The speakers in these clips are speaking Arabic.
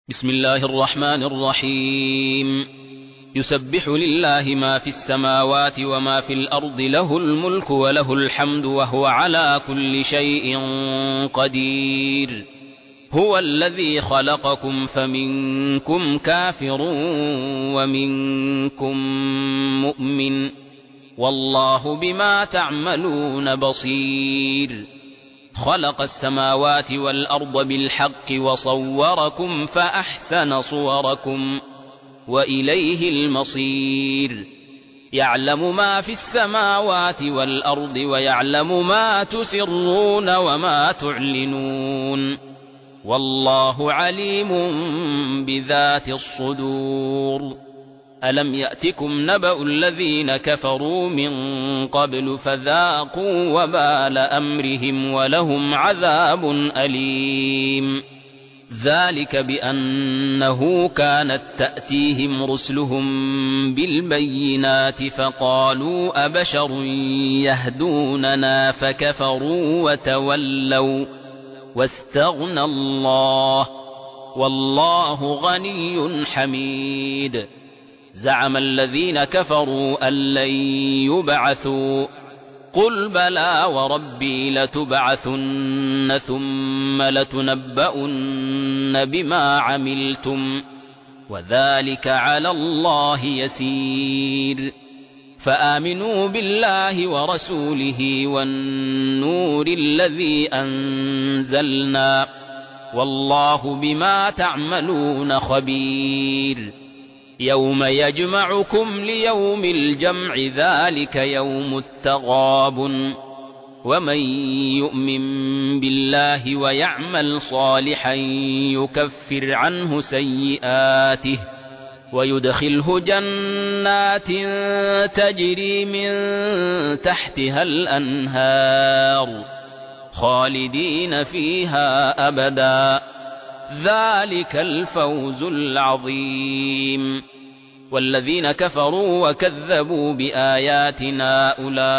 بسم الله الرحمن الرحيم. يسبح لله ما في السماوات وما في الأرض، له الملك وله الحمد وهو على كل شيء قدير. هو الذي خلقكم فمنكم كافر ومنكم مؤمن، والله بما تعملون بصير. خلق السماوات والأرض بالحق وصوركم فأحسن صوركم وإليه المصير. يعلم ما في السماوات والأرض ويعلم ما تسرون وما تعلنون، والله عليم بذات الصدور. ألم يأتكم نبأ الذين كفروا من قبل فذاقوا وبال أمرهم ولهم عذاب أليم. ذلك بأنه كانت تأتيهم رسلهم بالبينات فقالوا أبشر يهدوننا فكفروا وتولوا واستغنى الله، والله غني حميد. زعم الذين كفروا أن لن يبعثوا، قل بلى وربي لتبعثن ثم لتنبؤن بما عملتم، وذلك على الله يسير. فآمنوا بالله ورسوله والنور الذي أنزلنا، والله بما تعملون خبير. يوم يجمعكم ليوم الجمع، ذلك يوم التغابن. ومن يؤمن بالله ويعمل صالحا يكفر عنه سيئاته ويدخله جنات تجري من تحتها الأنهار خالدين فيها أبدا، ذلك الفوز العظيم. والذين كفروا وكذبوا بآياتنا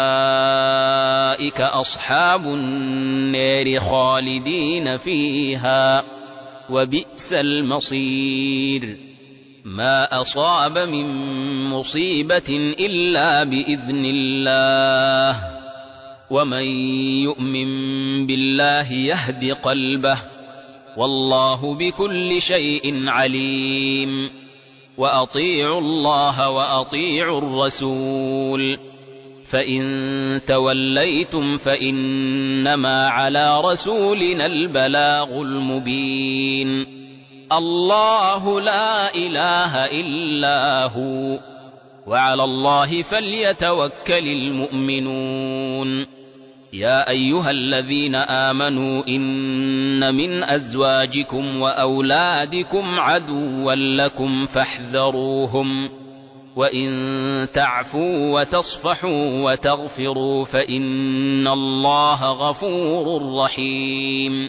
أولئك أصحاب النار خالدين فيها، وبئس المصير. ما أصاب من مصيبة إلا بإذن الله، ومن يؤمن بالله يهد قلبه، والله بكل شيء عليم. وأطيعوا الله وأطيعوا الرسول، فإن توليتم فإنما على رسولنا البلاغ المبين. الله لا إله إلا هو، وعلى الله فليتوكل المؤمنون. يا أيها الذين آمنوا إن من أزواجكم وأولادكم عدوا لكم فاحذروهم، وإن تعفوا وتصفحوا وتغفروا فإن الله غفور رحيم.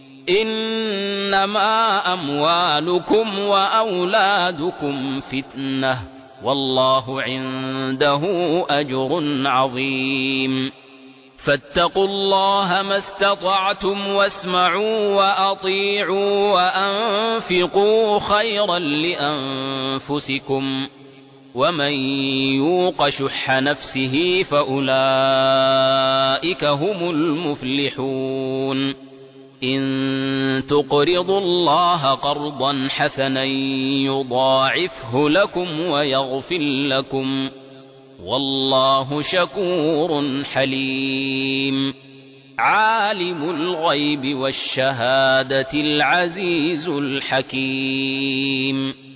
إنما أموالكم وأولادكم فتنة، والله عنده أجر عظيم. فاتقوا الله ما استطعتم واسمعوا وأطيعوا وأنفقوا خيرا لأنفسكم، ومن يوق شح نفسه فأولئك هم المفلحون. إن تقرضوا الله قرضا حسنا يضاعفه لكم ويغفر لكم، والله شكور حليم. عالم الغيب والشهادة العزيز الحكيم.